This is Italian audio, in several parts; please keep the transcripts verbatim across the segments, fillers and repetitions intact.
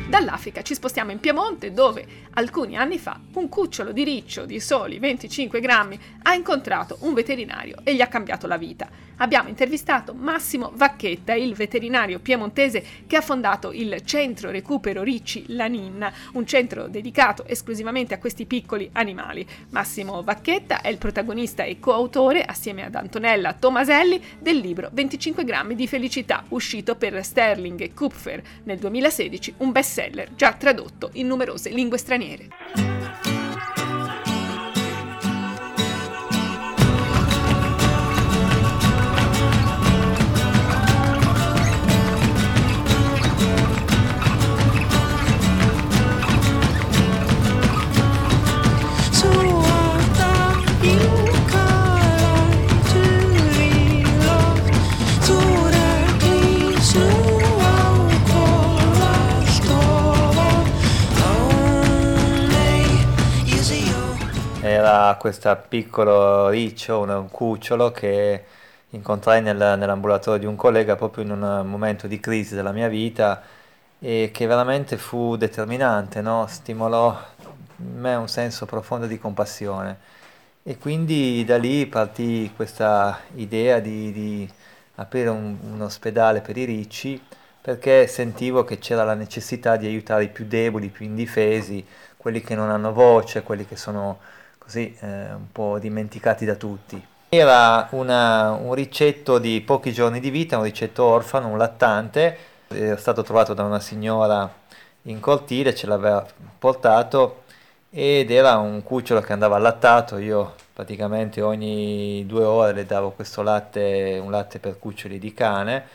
Dall'Africa ci spostiamo in Piemonte, dove alcuni anni fa un cucciolo di riccio di soli venticinque grammi ha incontrato un veterinario e gli ha cambiato la vita. Abbiamo intervistato Massimo Vacchetta, il veterinario piemontese che ha fondato il Centro Recupero Ricci La Ninna, un centro dedicato esclusivamente a questi piccoli animali. Massimo Vacchetta è il protagonista e coautore, assieme ad Antonella Tomaselli, del libro venticinque grammi di felicità, uscito per Sterling e Kupfer nel duemilasedici, un bestseller già tradotto in numerose lingue straniere. Era questo piccolo riccio, un, un cucciolo che incontrai nel, nell'ambulatorio di un collega proprio in un momento di crisi della mia vita e che veramente fu determinante, no? Stimolò in me un senso profondo di compassione e quindi da lì partì questa idea di, di aprire un, un ospedale per i ricci, perché sentivo che c'era la necessità di aiutare i più deboli, i più indifesi, quelli che non hanno voce, quelli che sono così eh, un po' dimenticati da tutti. Era una, un riccetto di pochi giorni di vita, un riccetto orfano, un lattante, era stato trovato da una signora in cortile, ce l'aveva portato ed era un cucciolo che andava allattato. Io praticamente ogni due ore le davo questo latte, un latte per cuccioli di cane,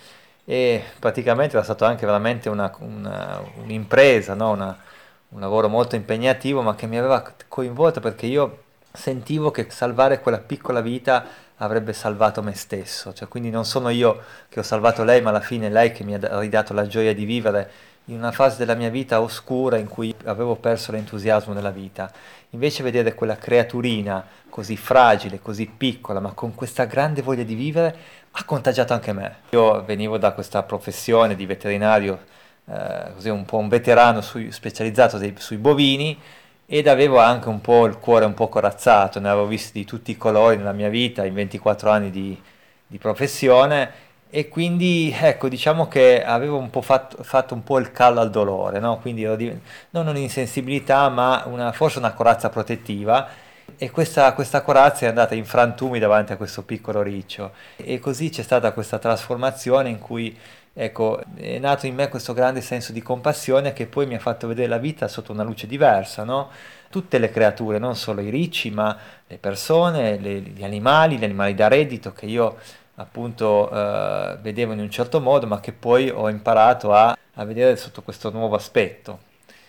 e praticamente era stato anche veramente una, una, un'impresa, no? Una, un lavoro molto impegnativo, ma che mi aveva coinvolto perché io sentivo che salvare quella piccola vita avrebbe salvato me stesso, cioè quindi non sono io che ho salvato lei, ma alla fine è lei che mi ha ridato la gioia di vivere in una fase della mia vita oscura in cui avevo perso l'entusiasmo della vita. Invece vedere quella creaturina così fragile, così piccola, ma con questa grande voglia di vivere, ha contagiato anche me. Io venivo da questa professione di veterinario, eh, così un po' un veterano sui, specializzato dei, sui bovini, ed avevo anche un po' il cuore un po' corazzato, ne avevo visti di tutti i colori nella mia vita, in ventiquattro anni di, di professione, e quindi ecco, diciamo che avevo un po' fatto, fatto un po' il callo al dolore, no? Quindi ero di, non un'insensibilità, ma una, forse una corazza protettiva, e questa, questa corazza è andata in frantumi davanti a questo piccolo riccio, e così c'è stata questa trasformazione in cui, ecco, è nato in me questo grande senso di compassione che poi mi ha fatto vedere la vita sotto una luce diversa, no? Tutte le creature, non solo i ricci, ma le persone, le, gli animali, gli animali da reddito che io appunto eh, vedevo in un certo modo, ma che poi ho imparato a, a vedere sotto questo nuovo aspetto.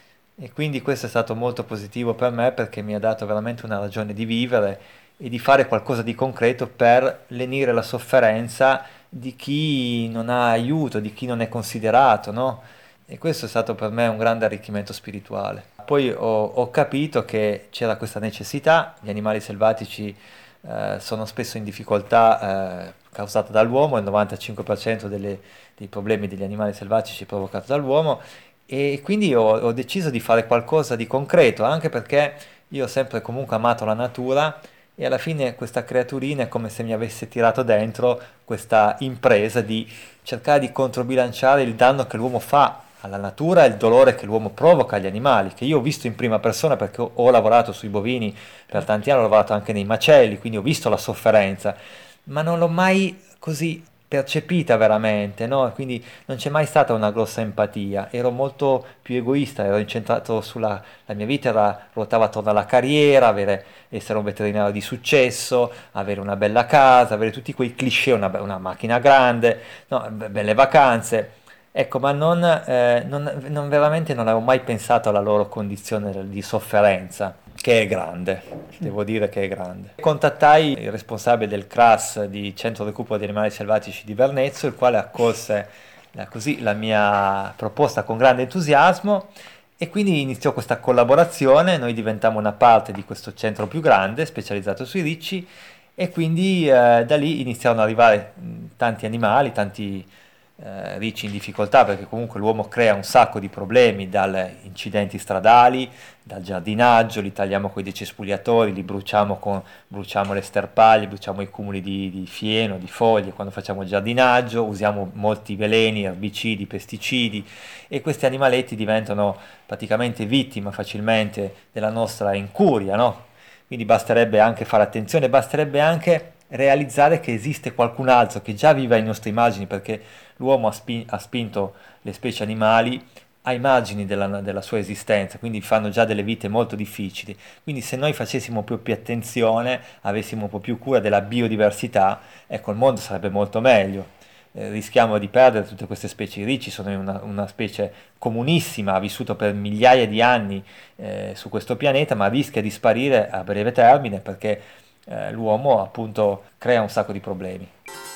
E quindi questo è stato molto positivo per me, perché mi ha dato veramente una ragione di vivere e di fare qualcosa di concreto per lenire la sofferenza di chi non ha aiuto, di chi non è considerato, no? E questo è stato per me un grande arricchimento spirituale. Poi ho, ho capito che c'era questa necessità, gli animali selvatici eh, sono spesso in difficoltà eh, causata dall'uomo, il novantacinque per cento delle, dei problemi degli animali selvatici è provocato dall'uomo, e quindi ho, ho deciso di fare qualcosa di concreto, anche perché io ho sempre comunque amato la natura, e alla fine questa creaturina è come se mi avesse tirato dentro questa impresa di cercare di controbilanciare il danno che l'uomo fa alla natura e il dolore che l'uomo provoca agli animali, che io ho visto in prima persona perché ho, ho lavorato sui bovini per tanti anni, ho lavorato anche nei macelli, quindi ho visto la sofferenza, ma non l'ho mai così percepita veramente, no? Quindi non c'è mai stata una grossa empatia, ero molto più egoista, ero incentrato sulla la mia vita, era, ruotava attorno alla carriera, avere, essere un veterinario di successo, avere una bella casa, avere tutti quei cliché, una, una macchina grande, no? Be- belle vacanze. Ecco, ma non, eh, non, non veramente non avevo mai pensato alla loro condizione di sofferenza, che è grande, devo dire che è grande. Contattai il responsabile del C R A S di Centro Recupero di Animali Selvatici di Vernezzo, il quale accolse la, così, la mia proposta con grande entusiasmo, e quindi iniziò questa collaborazione. Noi diventammo una parte di questo centro più grande, specializzato sui ricci, e quindi eh, da lì iniziarono ad arrivare mh, tanti animali, tanti eh, ricci in difficoltà, perché comunque l'uomo crea un sacco di problemi, dal incidenti stradali, dal giardinaggio, li tagliamo con i decespugliatori, li bruciamo, con, bruciamo le sterpaglie, bruciamo i cumuli di, di fieno, di foglie quando facciamo il giardinaggio, usiamo molti veleni, erbicidi, pesticidi, e questi animaletti diventano praticamente vittima facilmente della nostra incuria, no? Quindi basterebbe anche fare attenzione, basterebbe anche realizzare che esiste qualcun altro che già vive ai nostri margini, perché l'uomo ha, spin- ha spinto le specie animali ai margini della, della sua esistenza, quindi fanno già delle vite molto difficili. Quindi se noi facessimo un po' più attenzione, avessimo un po' più cura della biodiversità, ecco, il mondo sarebbe molto meglio. Eh, rischiamo di perdere tutte queste specie. I ricci sono una, una specie comunissima, ha vissuto per migliaia di anni eh, su questo pianeta, ma rischia di sparire a breve termine perché eh, l'uomo appunto crea un sacco di problemi.